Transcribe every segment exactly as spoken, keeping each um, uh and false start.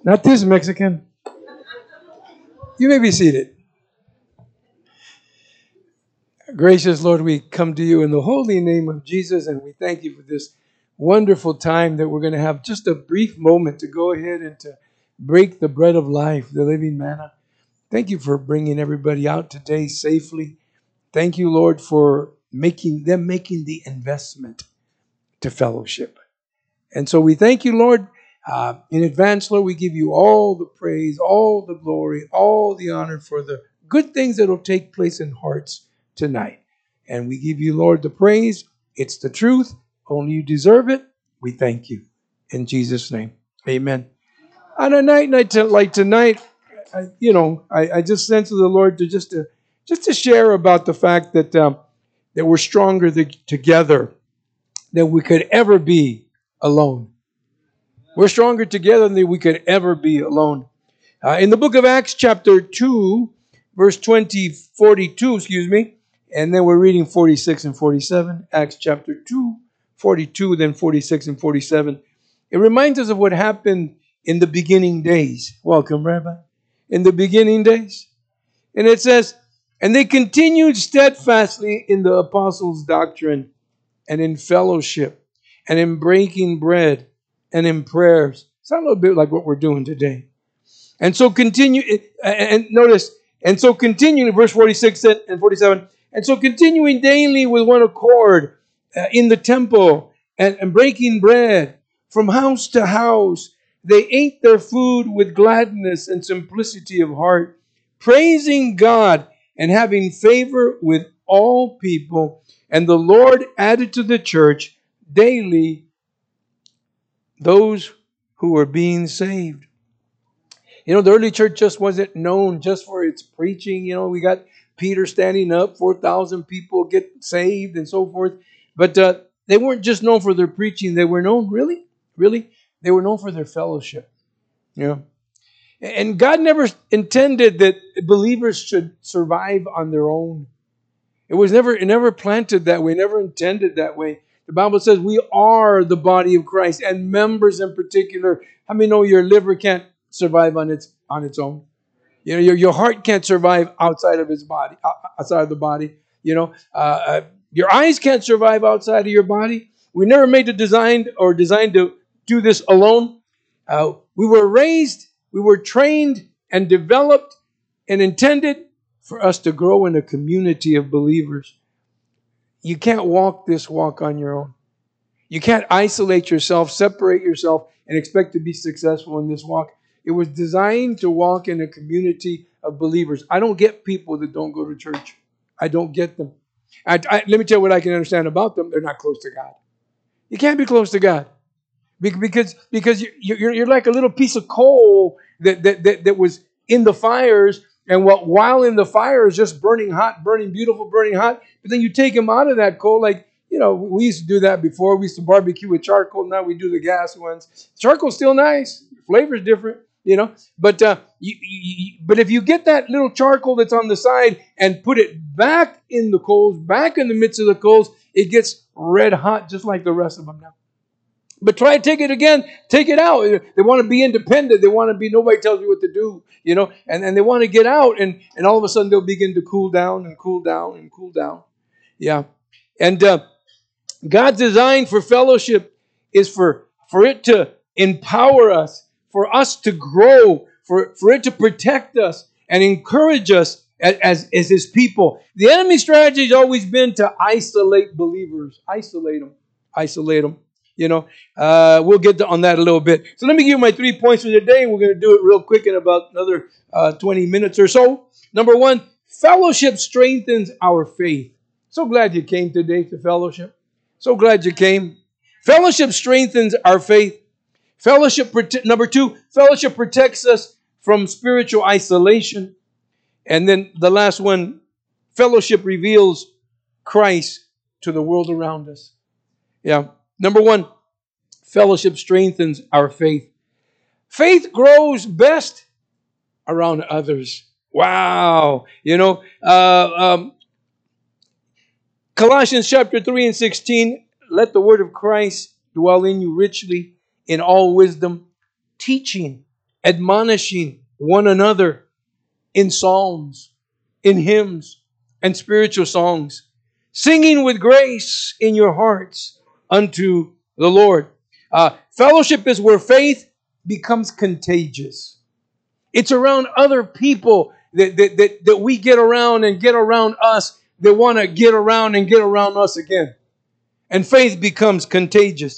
Not this Mexican. You may be seated. Gracious Lord, we come to you in the holy name of Jesus, and we thank you for this wonderful time that we're going to have just a brief moment to go ahead and to break the bread of life, the living manna. Thank you for bringing everybody out today safely. Thank you, Lord, for making them making the investment to fellowship. And so we thank you, Lord. Uh, in advance, Lord, we give you all the praise, all the glory, all the honor for the good things that will take place in hearts tonight. And we give you, Lord, the praise. It's the truth. Only you deserve it. We thank you. In Jesus' name, amen. On a night, night like tonight, I, you know, I, I just sense of the Lord to just to just to share about the fact that um, that we're stronger the, together than we could ever be alone. We're stronger together than we could ever be alone. Uh, in the book of Acts, chapter two, verse twenty, forty-two, excuse me, and then we're reading forty-six and forty-seven. Acts chapter two, forty-two, then forty-six and forty-seven. It reminds us of what happened in the beginning days. Welcome, Rabbi. In the beginning days. And it says, and they continued steadfastly in the apostles' doctrine and in fellowship and in breaking bread and in prayers. Sound a little bit like what we're doing today. And so continue, and notice, and so continuing, verse forty-six and forty-seven, and so continuing daily with one accord uh, in the temple and, and breaking bread from house to house, they ate their food with gladness and simplicity of heart, praising God and having favor with all people. And the Lord added to the church daily those who were being saved. You know, the early church just wasn't known just for its preaching. You know, we got Peter standing up, four thousand people get saved and so forth. But uh, they weren't just known for their preaching. They were known, really, really, they were known for their fellowship. You know, and God never intended that believers should survive on their own. It was never, it never planted that way, never intended that way. The Bible says we are the body of Christ, and members in particular. How many know your liver can't survive on its on its own? You know, your, your heart can't survive outside of its body, outside of the body. You know, uh, your eyes can't survive outside of your body. We never made the design or designed to do this alone. Uh, we were raised, we were trained and developed and intended for us to grow in a community of believers. You can't walk this walk on your own. You can't isolate yourself, separate yourself, and expect to be successful in this walk. It was designed to walk in a community of believers. I don't get people that don't go to church. I don't get them. I, I, let me tell you what I can understand about them. They're not close to God. You can't be close to God because, because you're, you're like a little piece of coal that, that, that, that was in the fires. And what, while in the fire is just burning hot, burning beautiful, burning hot. But then you take him out of that coal. Like, you know, we used to do that before. We used to barbecue with charcoal. Now we do the gas ones. Charcoal's still nice. Flavor's different, you know. But uh, you, you, but if you get that little charcoal that's on the side and put it back in the coals, back in the midst of the coals, it gets red hot just like the rest of them now. But try to take it again, take it out. They want to be independent. They want to be, nobody tells you what to do, you know, and, and they want to get out, and, and all of a sudden they'll begin to cool down and cool down and cool down. Yeah. And uh, God's design for fellowship is for, for it to empower us, for us to grow, for, for it to protect us and encourage us as, as, as His people. The enemy's strategy has always been to isolate believers, isolate them, isolate them. You know, uh, we'll get to, on that a little bit. So let me give you my three points for today. We're going to do it real quick in about another uh, twenty minutes or so. Number one, fellowship strengthens our faith. So glad you came today to fellowship. So glad you came. Fellowship strengthens our faith. Fellowship, number two, fellowship protects us from spiritual isolation. And then the last one, fellowship reveals Christ to the world around us. Yeah. Number one, fellowship strengthens our faith. Faith grows best around others. Wow. You know, uh, um, Colossians chapter three and sixteen, let the word of Christ dwell in you richly in all wisdom, teaching admonishing one another in psalms, in hymns, and spiritual songs, singing with grace in your hearts unto the Lord. Uh, fellowship is where faith becomes contagious. It's around other people that, that, that, that we get around and get around us that want to get around and get around us again. And faith becomes contagious.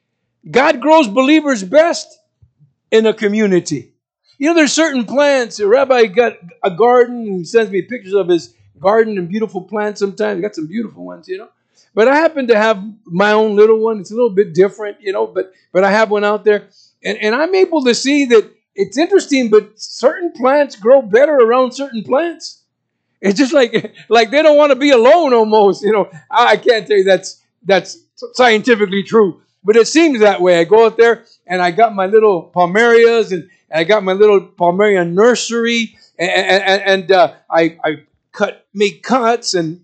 God grows believers best in a community. You know, there's certain plants. A rabbi got a garden and sends me pictures of his garden and beautiful plants sometimes. He got some beautiful ones, you know. But I happen to have my own little one. It's a little bit different, you know, but but I have one out there. And, and I'm able to see that it's interesting, but certain plants grow better around certain plants. It's just like like they don't want to be alone almost, you know. I can't tell you that's that's scientifically true, but it seems that way. I go out there and I got my little palmerias and I got my little palmeria nursery, and, and, and uh, I, I cut make cuts and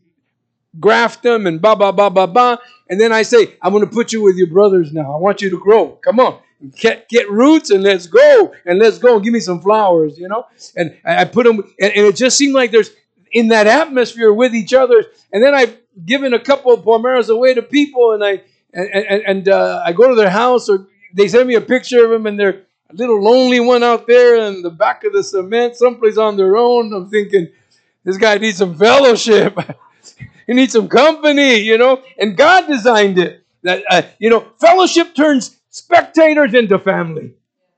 graft them and ba ba ba ba ba, and then I say, I'm going to put you with your brothers now. I want you to grow. Come on, get get roots and let's go and let's go and give me some flowers, you know. And I put them, and, and it just seemed like there's in that atmosphere with each other. And then I've given a couple of palmeras away to people, and I and and, and uh, I go to their house, or they send me a picture of them, and they're a little lonely one out there in the back of the cement, someplace on their own. I'm thinking, this guy needs some fellowship. He needs some company, you know. And God designed it. That uh, you know, fellowship turns spectators into family.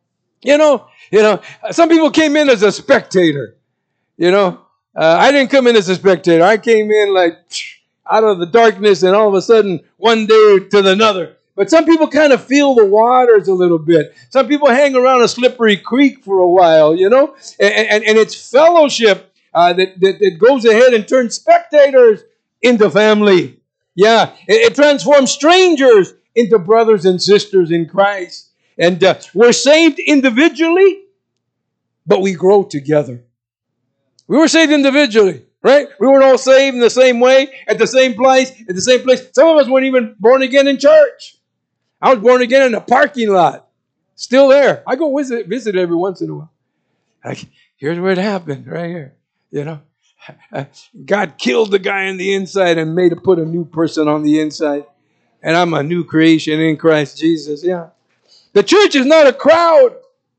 You know, you know. Some people came in as a spectator. You know, uh, I didn't come in as a spectator. I came in like out of the darkness, and all of a sudden, one day to another. But some people kind of feel the waters a little bit. Some people hang around a slippery creek for a while, you know. And, and, and it's fellowship uh, that, that, that goes ahead and turns spectators into family. Yeah, it, it transforms strangers into brothers and sisters in Christ. And uh, we're saved individually, but we grow together. We were saved individually, right? We weren't all saved in the same way, at the same place, at the same place. Some of us weren't even born again in church. I was born again in a parking lot. Still there. I go visit, visit every once in a while. Like, here's where it happened, right here. You know, God killed the guy on the inside and made to put a new person on the inside. And I'm a new creation in Christ Jesus. Yeah. The church is not a crowd.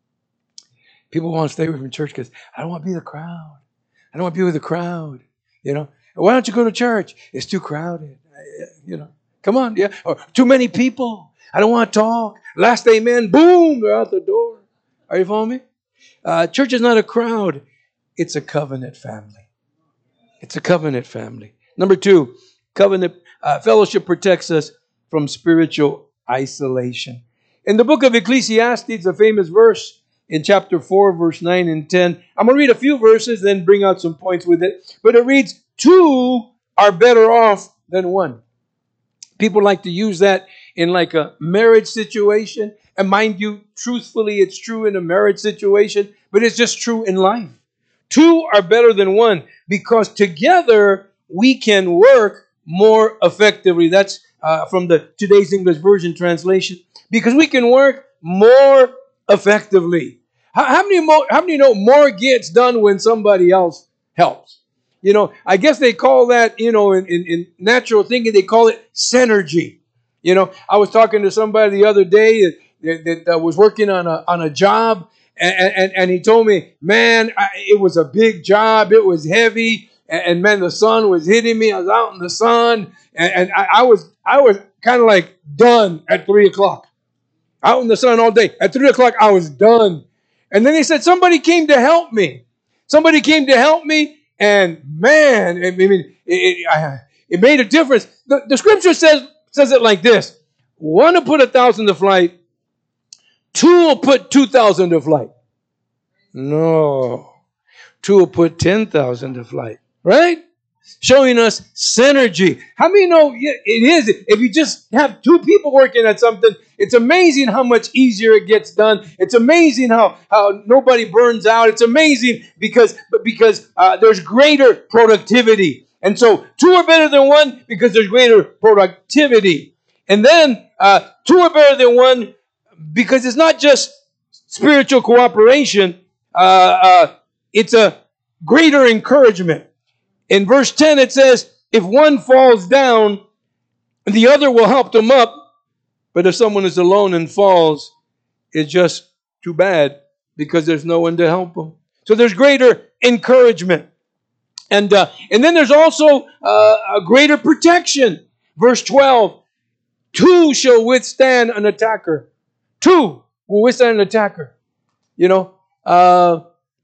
People want to stay away from church because I don't want to be the crowd. I don't want to be with the crowd. You know, why don't you go to church? It's too crowded. You know, come on. Yeah. Or too many people. I don't want to talk. Last amen. Boom. They're out the door. Are you following me? Uh, church is not a crowd. It's a covenant family. It's a covenant family. Number two, covenant uh, fellowship protects us from spiritual isolation. In the book of Ecclesiastes, a famous verse in chapter four, verse nine and ten. I'm going to read a few verses, then bring out some points with it. But it reads, two are better off than one. People like to use that in like a marriage situation. And mind you, truthfully, it's true in a marriage situation, but it's just true in life. Two are better than one because together we can work more effectively. That's uh, from the Today's English Version translation. Because we can work more effectively. How, how many more, how many know more gets done when somebody else helps? You know, I guess they call that, you know, in, in, in natural thinking, they call it synergy. You know, I was talking to somebody the other day that, that, that was working on a on a job. And, and, and he told me, man, I, it was a big job. It was heavy. And, and man, the sun was hitting me. I was out in the sun. And, and I, I was I was kind of like done at three o'clock. Out in the sun all day. At three o'clock, I was done. And then he said, somebody came to help me. Somebody came to help me. And man, I mean, it, it, I, it made a difference. The, the scripture says, says it like this. One will put a thousand to flight. Two will put two thousand to flight. No. Two will put ten thousand to flight. Right? Showing us synergy. How many know it is? If you just have two people working at something, it's amazing how much easier it gets done. It's amazing how, how nobody burns out. It's amazing because, because uh, there's greater productivity. And so two are better than one because there's greater productivity. And then uh, two are better than one because it's not just spiritual cooperation, uh, uh, it's a greater encouragement. In verse ten it says, if one falls down, the other will help them up. But if someone is alone and falls, it's just too bad because there's no one to help them. So there's greater encouragement. And uh, and then there's also uh, a greater protection. Verse twelve, two shall withstand an attacker. Two will withstand an attacker. You know, uh,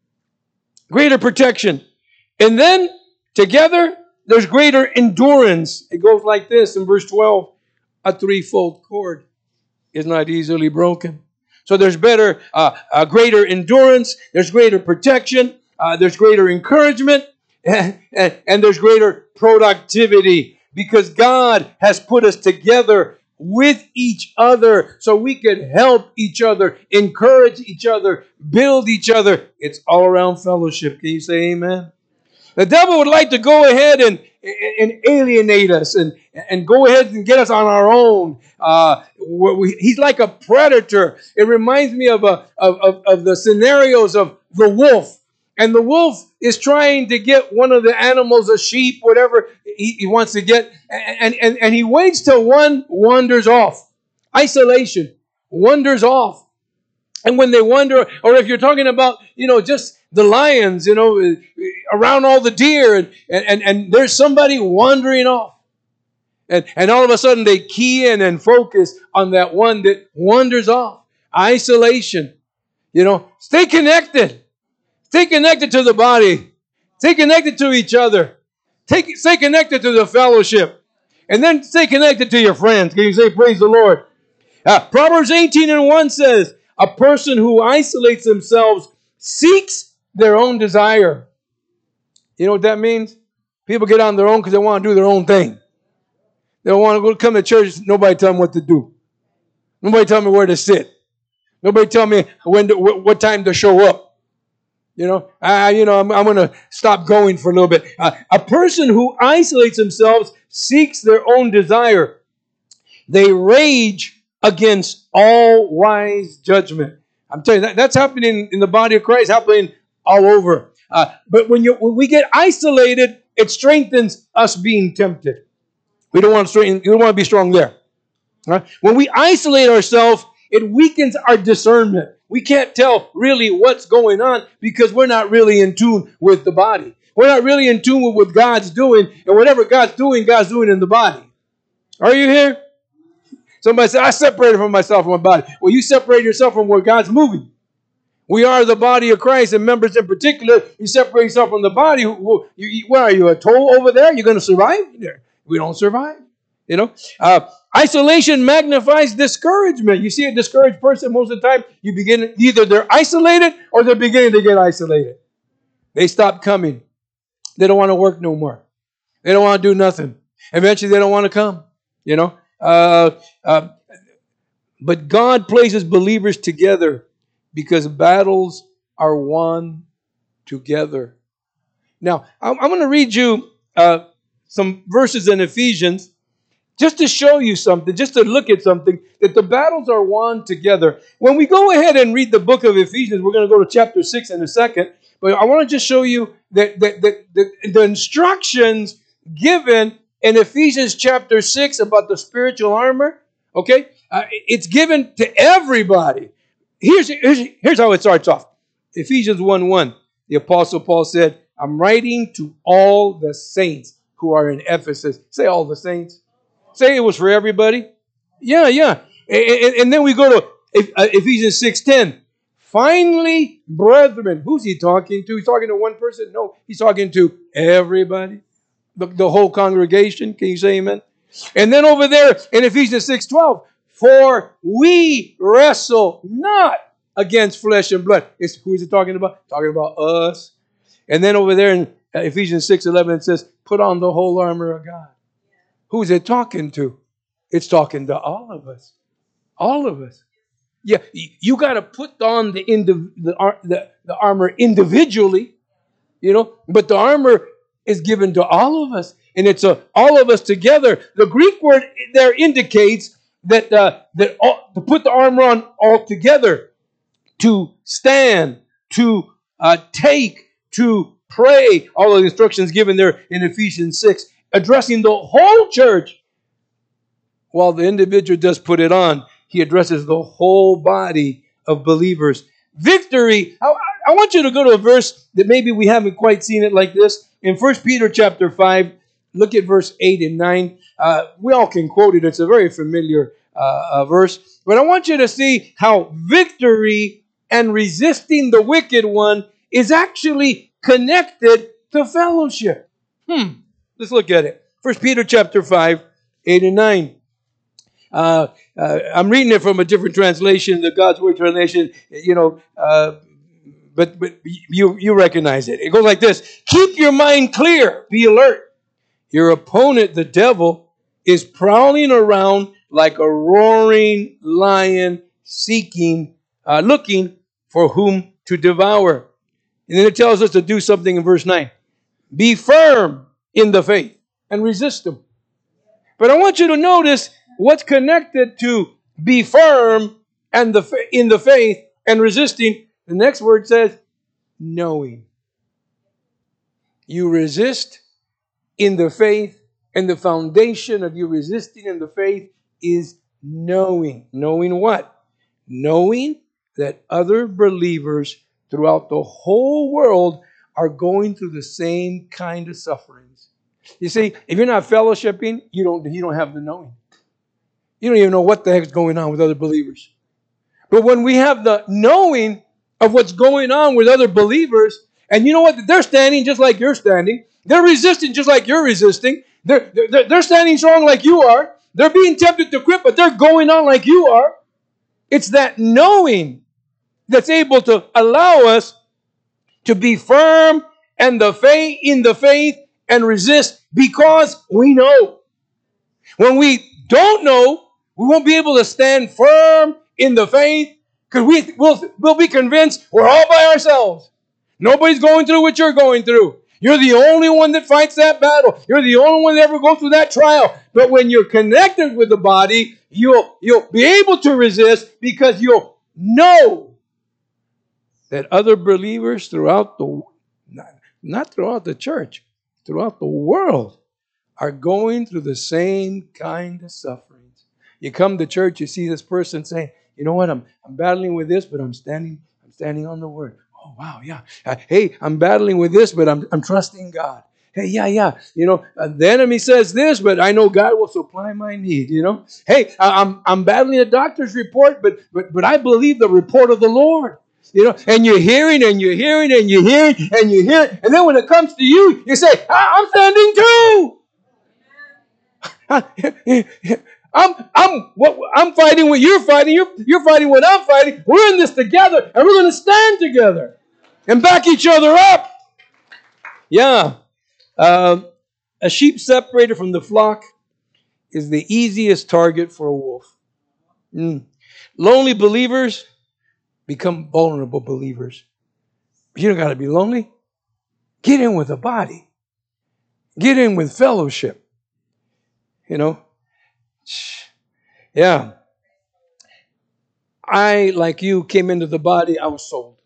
greater protection. And then together, there's greater endurance. It goes like this in verse twelve. A threefold cord is not easily broken. So there's better, uh, uh, greater endurance. There's greater protection. Uh, there's greater encouragement. And, and, and there's greater productivity. Because God has put us together with each other so we can help each other, encourage each other, build each other. It's all around fellowship. Can you say amen? The devil would like to go ahead and, and alienate us and, and go ahead and get us on our own. Uh, we, he's like a predator. It reminds me of, a, of, of, of the scenarios of the wolf. And the wolf is trying to get one of the animals, a sheep, whatever he, he wants to get. And, and, and he waits till one wanders off. Isolation wanders off. And when they wander, or if you're talking about, you know, just the lions, you know, around all the deer, and, and, and there's somebody wandering off. And, and all of a sudden they key in and focus on that one that wanders off. Isolation. You know, stay connected. Stay connected to the body. Stay connected to each other. Take, stay connected to the fellowship. And then stay connected to your friends. Can you say praise the Lord? Uh, Proverbs eighteen and one says, a person who isolates themselves seeks their own desire. You know what that means? People get on their own because they want to do their own thing. They don't want to go come to church. Nobody tell them what to do. Nobody tell me where to sit. Nobody tell me when to, what time to show up. You know, I, you know, I'm, I'm going to stop going for a little bit. Uh, a person who isolates themselves seeks their own desire. They rage against all wise judgment. I'm telling you, that, that's happening in the body of Christ, happening all over. Uh, but when you when we get isolated, it strengthens us being tempted. We don't want to strengthen, we don't want to be strong there. Right? When we isolate ourselves, it weakens our discernment. We can't tell really what's going on because we're not really in tune with the body. We're not really in tune with what God's doing, and whatever God's doing, God's doing in the body. Are you here? Somebody said, I separated from myself from my body. Well, you separate yourself from where God's moving. We are the body of Christ, and members in particular. You separate yourself from the body. You, you, where are you, a toll over there? You're going to survive? We don't survive. You know, uh, isolation magnifies discouragement. You see a discouraged person most of the time, you begin either they're isolated or they're beginning to get isolated. They stop coming. They don't want to work no more. They don't want to do nothing. Eventually, they don't want to come. You know, uh, uh, but God places believers together because battles are won together. Now, I'm, I'm going to read you uh, some verses in Ephesians. Just to show you something, just to look at something, that the battles are won together. When we go ahead and read the book of Ephesians, we're going to go to chapter six in a second, but I want to just show you that, that, that, that the instructions given in Ephesians chapter six about the spiritual armor, okay, uh, it's given to everybody. Here's, here's, here's how it starts off. Ephesians one one, the Apostle Paul said, I'm writing to all the saints who are in Ephesus. Say all the saints. Say it was for everybody. Yeah, yeah. And, and then we go to Ephesians six ten. Finally, brethren. Who's he talking to? He's talking to one person? No, he's talking to everybody. The, the whole congregation. Can you say amen? And then over there in Ephesians six twelve. For we wrestle not against flesh and blood. It's, who is it talking about? Talking about us. And then over there in Ephesians six eleven it says, put on the whole armor of God. Who's it talking to? It's talking to all of us. All of us. Yeah, you got to put on the, indiv- the, the, the armor individually, you know, but the armor is given to all of us, and it's a, all of us together. The Greek word there indicates that, uh, that all, to put the armor on all together. to stand, to uh, take, to pray. All the instructions given there in Ephesians six, addressing the whole church. While the individual does put it on, he addresses the whole body of believers. Victory. I, I want you to go to a verse that maybe we haven't quite seen it like this. In First Peter chapter five, look at verse eight and nine. Uh, we all can quote it. It's a very familiar uh, uh, verse. But I want you to see how victory and resisting the wicked one is actually connected to fellowship. Hmm. Let's look at it. First Peter chapter five, eight and nine. Uh, uh, I'm reading it from a different translation, the God's Word translation, you know, uh, but but you you recognize it. It goes like this: keep your mind clear, be alert. Your opponent, the devil, is prowling around like a roaring lion, seeking, uh, looking for whom to devour. And then it tells us to do something in verse nine: be firm in the faith and resist him. But I want you to notice what's connected to be firm and the in the faith and resisting. The next word says knowing. You resist in the faith, and the foundation of you resisting in the faith is knowing. Knowing what? Knowing that other believers throughout the whole world are going through the same kind of sufferings. You see, if you're not fellowshipping, you don't you don't have the knowing. You don't even know what the heck's going on with other believers. But when we have the knowing of what's going on with other believers, and you know what? They're standing just like you're standing. They're resisting just like you're resisting. They're, they're, they're standing strong like you are. They're being tempted to quit, but they're going on like you are. It's that knowing that's able to allow us to be firm and the faith in the faith and resist because we know. When we don't know, we won't be able to stand firm in the faith because we will we'll be convinced we're all by ourselves. Nobody's going through what you're going through. You're the only one that fights that battle. You're the only one that ever goes through that trial. But when you're connected with the body, you'll, you'll be able to resist because you'll know that other believers throughout the, not, not throughout the church, throughout the world, are going through the same kind of sufferings. You come to church, you see this person saying, you know what, I'm I'm battling with this, but I'm standing, I'm standing on the word. Oh, wow, yeah. Uh, hey, I'm battling with this, but I'm I'm trusting God. Hey, yeah, yeah. You know, uh, the enemy says this, but I know God will supply my need, you know. Hey, I, I'm I'm battling a doctor's report, but but but I believe the report of the Lord. You know, and you're hearing and you're hearing and you're hearing and you're hearing. And then when it comes to you, you say, I'm standing too. I'm I'm what I'm fighting what you're fighting. You're you're fighting what I'm fighting. We're in this together, and we're going to stand together and back each other up. Yeah, uh, a sheep separated from the flock is the easiest target for a wolf. Mm. Lonely believers become vulnerable believers. You don't got to be lonely. Get in with the body. Get in with fellowship. You know. Yeah. I, like you, came into the body, I was sold.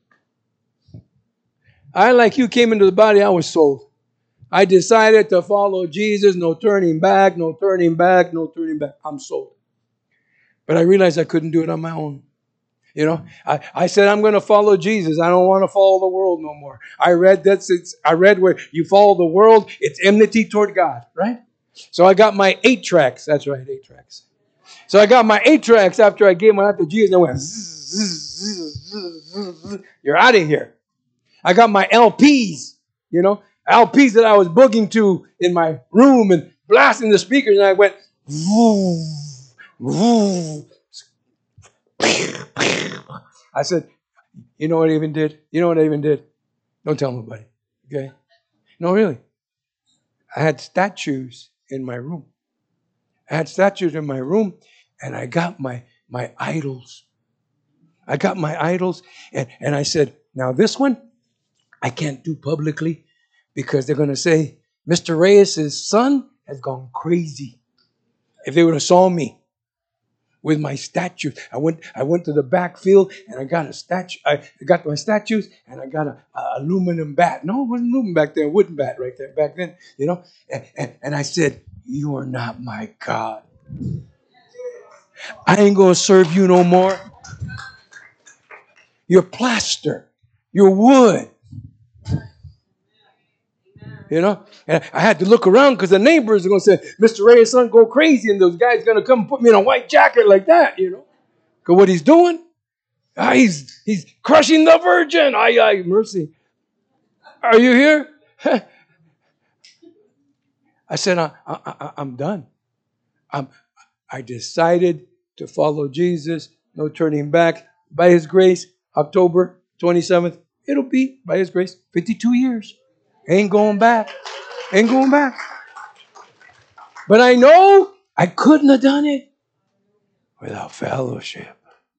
I, like you, came into the body, I was sold. I decided to follow Jesus, no turning back, no turning back, no turning back. I'm sold. But I realized I couldn't do it on my own. You know, I, I said, I'm going to follow Jesus. I don't want to follow the world no more. I read that's it's I read where you follow the world, it's enmity toward God, right? So I got my eight tracks. That's right, eight tracks. So I got my eight tracks after I gave one out to Jesus and I went, zzz, zzz, zzz, zzz, zzz. You're out of here. I got my L Ps, you know, L Ps that I was booging to in my room and blasting the speakers, and I went, woo, woo. I said, you know what I even did? You know what I even did? Don't tell nobody, okay? No, really. I had statues in my room. I had statues in my room, and I got my, my idols. I got my idols, and, and I said, now this one, I can't do publicly because they're going to say, Mister Reyes' son has gone crazy. If they would have saw me. with my statues. I went I went to the backfield and I got a statue. I got my statues and I got a, a aluminum bat. No, it wasn't aluminum back then, wooden bat right there back then, you know. And, and, and I said, you are not my God. I ain't gonna serve you no more. You're plaster. You're wood. You know, and I had to look around because the neighbors are going to say, Mister Reyes' son, go crazy. And those guys going to come and put me in a white jacket like that, you know. Because what he's doing, ah, he's he's crushing the virgin. Ay, ay, mercy. Are you here? I said, I, I, I, I'm done. I'm, I decided to follow Jesus. No turning back. By his grace, October twenty-seventh, it'll be, by his grace, fifty-two years. Ain't going back. Ain't going back. But I know I couldn't have done it without fellowship.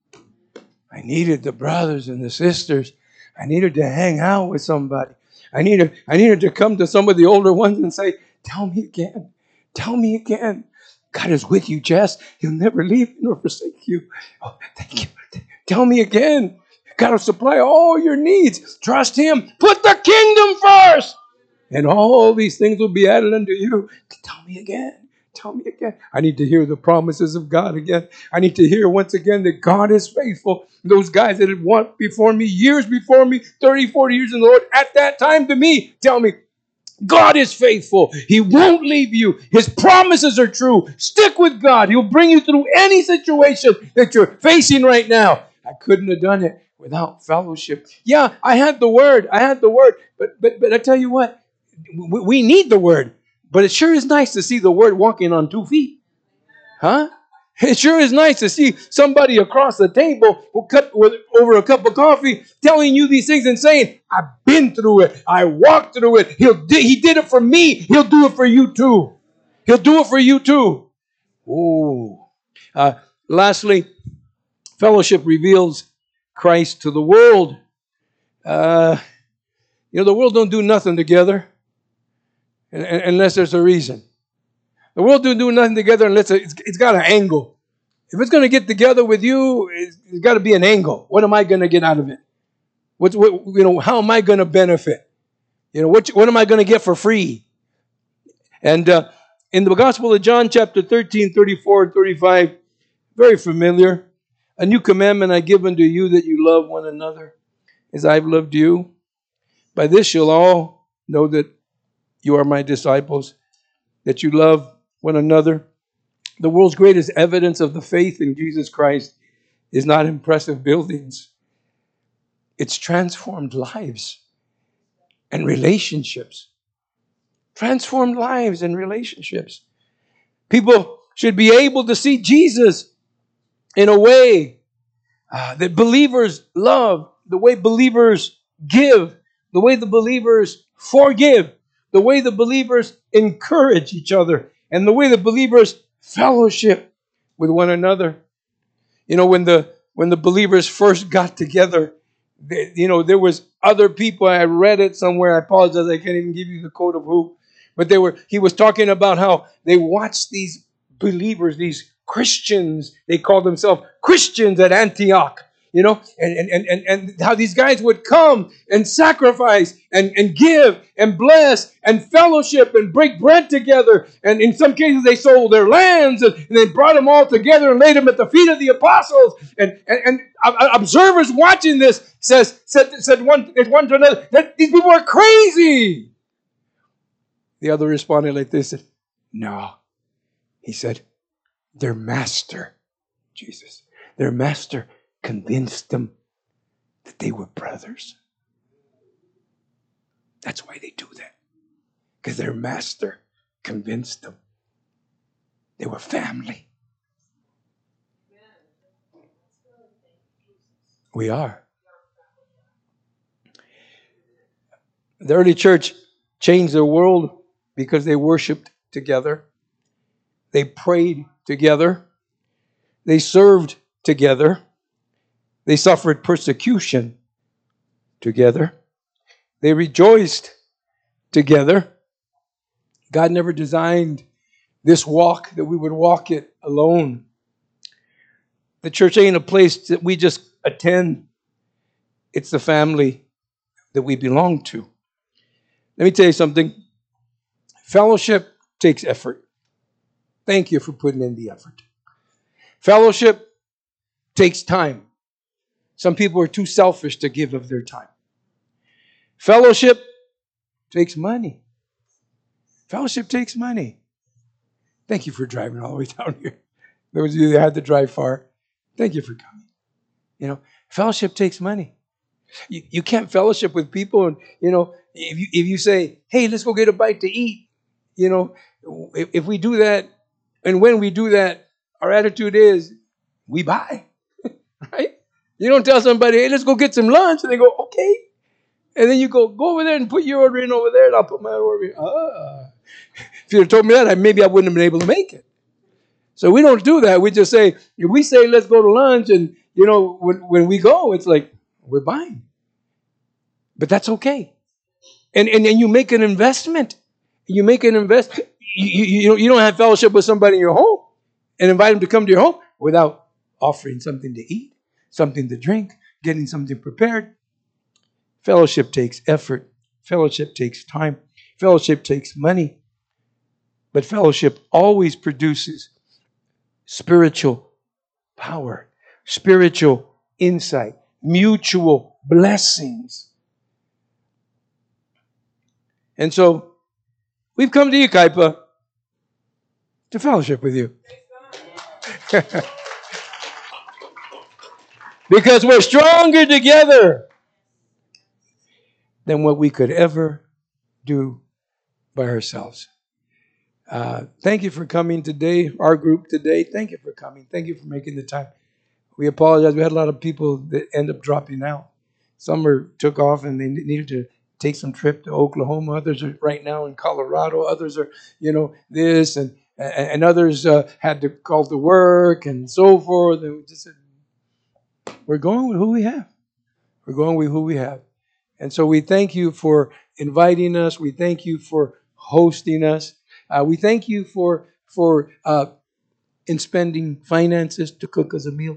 I needed the brothers and the sisters. I needed to hang out with somebody. I needed, I needed to come to some of the older ones and say, tell me again. Tell me again. God is with you, Jess. He'll never leave you nor forsake you. Oh, thank you. Tell me again. God will supply all your needs. Trust him. Put the kingdom first. And all these things will be added unto you. Tell me again. Tell me again. I need to hear the promises of God again. I need to hear once again that God is faithful. Those guys that had walked before me, years before me, thirty, forty years in the Lord, at that time to me, tell me, God is faithful. He won't leave you. His promises are true. Stick with God. He'll bring you through any situation that you're facing right now. I couldn't have done it without fellowship. Yeah, I had the word. I had the word. But but but I tell you what, we, we need the word. But it sure is nice to see the word walking on two feet. Huh? It sure is nice to see somebody across the table who cut with, over a cup of coffee telling you these things and saying, I've been through it. I walked through it. He'll, he did it for me. He'll do it for you too. He'll do it for you too. Ooh. Uh, lastly, fellowship reveals Christ to the world. Uh, you know, the world don't do nothing together unless there's a reason. The world don't do nothing together unless it's, it's got an angle. If it's going to get together with you, it's, it's got to be an angle. What am I going to get out of it? What's what, you know? How am I going to benefit? You know, what what am I going to get for free? And uh, in the Gospel of John, chapter thirteen, thirty-four, and thirty-five, very familiar. A new commandment I give unto you, that you love one another as I've loved you. By this you'll all know that you are my disciples, that you love one another. The world's greatest evidence of the faith in Jesus Christ is not impressive buildings. It's transformed lives and relationships. Transformed lives and relationships. People should be able to see Jesus in a way uh, that believers love, the way believers give, the way the believers forgive, the way the believers encourage each other, and the way the believers fellowship with one another. You know, when the when the believers first got together, they, you know, there was other people. I read it somewhere. I apologize. I can't even give you the quote of who. But they were. He was talking about how they watched these believers, these Christians. They called themselves Christians at Antioch. You know, and, and, and, and how these guys would come and sacrifice and, and give and bless and fellowship and break bread together. And in some cases, they sold their lands and, and they brought them all together and laid them at the feet of the apostles. And, and, and observers watching this says said, said one, one to another, that these people are crazy. The other responded like this, said, no. He said, their master, Jesus, their master convinced them that they were brothers. That's why they do that. Because their master convinced them they were family. We are. The early church changed the world because they worshiped together. They prayed together. They served together. They suffered persecution together. They rejoiced together. God never designed this walk that we would walk it alone. The church ain't a place that we just attend. It's the family that we belong to. Let me tell you something. Fellowship takes effort. Thank you for putting in the effort. Fellowship takes time. Some people are too selfish to give of their time. Fellowship takes money. Fellowship takes money. Thank you for driving all the way down here. Those of you that had to drive far, thank you for coming. You know, fellowship takes money. You, you can't fellowship with people, and you know, if you if you say, "Hey, let's go get a bite to eat," you know, if, if we do that, and when we do that, our attitude is we buy, right? You don't tell somebody, "Hey, let's go get some lunch," and they go, "Okay," and then you go go over there and put your order in over there, and I'll put my order in. Ah. If you had told me that, maybe I wouldn't have been able to make it. So we don't do that. We just say, if we say, let's go to lunch, and, you know, when, when we go, it's like, we're buying. But that's okay. And and, and you make an investment. You make an invest. You, you, you don't have fellowship with somebody in your home and invite them to come to your home without offering something to eat, something to drink, getting something prepared. Fellowship takes effort. Fellowship takes time. Fellowship takes money. But fellowship always produces spiritual power, spiritual insight, mutual blessings. And so we've come to you, Kaipa, to fellowship with you. Because we're stronger together than what we could ever do by ourselves. Uh, thank you for coming today, our group today. Thank you for coming. Thank you for making the time. We apologize. We had a lot of people that end up dropping out. Some are took off and they needed to take some trip to Oklahoma. Others are right now in Colorado. Others are, you know, this and and others uh, had to call to work and so forth. And we just said, we're going with who we have. We're going with who we have. And so we thank you for inviting us. We thank you for hosting us. Uh, we thank you for for uh, in spending finances to cook us a meal.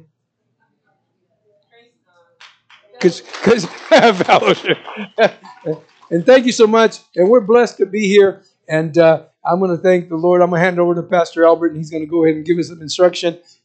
Because fellowship. And thank you so much. And we're blessed to be here. And uh, I'm going to thank the Lord. I'm going to hand over to Pastor Albert, and he's going to go ahead and give us some instruction.